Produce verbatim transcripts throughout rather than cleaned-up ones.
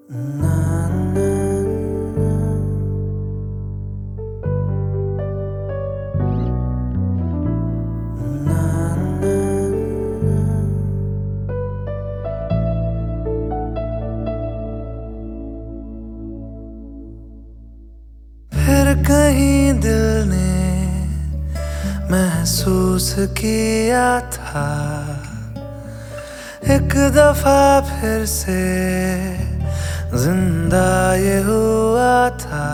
ना ना ना ना फिर कहीं दिल ने महसूस किया था, एक दफा फिर से जिंदा ये हुआ था।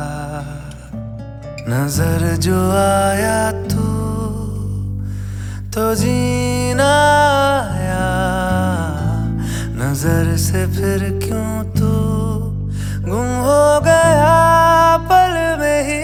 नजर जो आया तू तो जीना आया, नजर से फिर क्यों तू गुम हो गया पल में ही।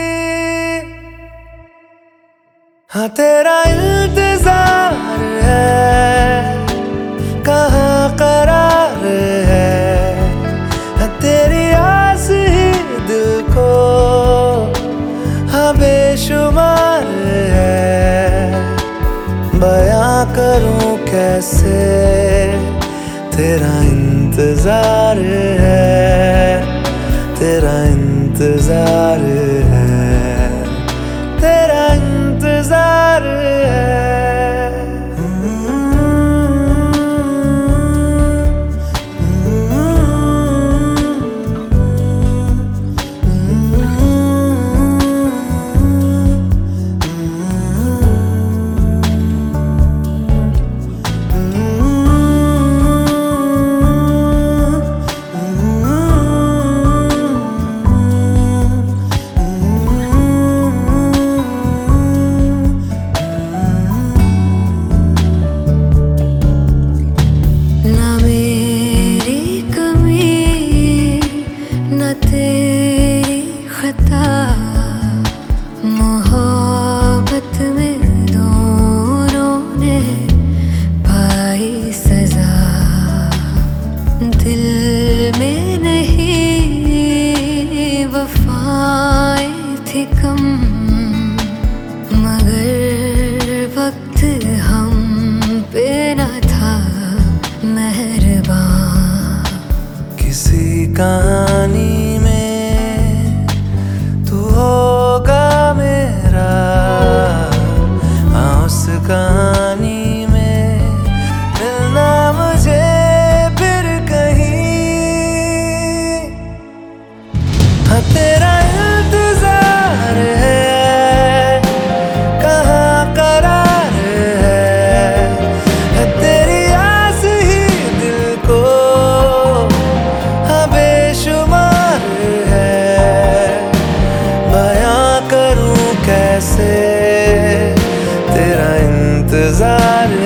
हाँ तेरा इंतजार है, कहाँ करार है, हाँ तेरी आस ही दिल को हाँ बेशुमार है। बयां करूं कैसे तेरा इंतजार है, तेरा इंतजार है, तेरा इंतजार है। तेरी खता मोहब्बत में दोनों ने पाई सजा। दिल में नहीं वफाएं थी कम, मगर वक्त हम पे न था मेहरबान। किसी कहानी तू होगा मेरा, हाँ उस कहानी में मिलना मुझे फिर कहीं। हाँ तेरा इंतजार है, कहाँ करार है, हाँ तेरी आस ही दिल को हाँ बेशुमार है। कैसे तेरा इंतजार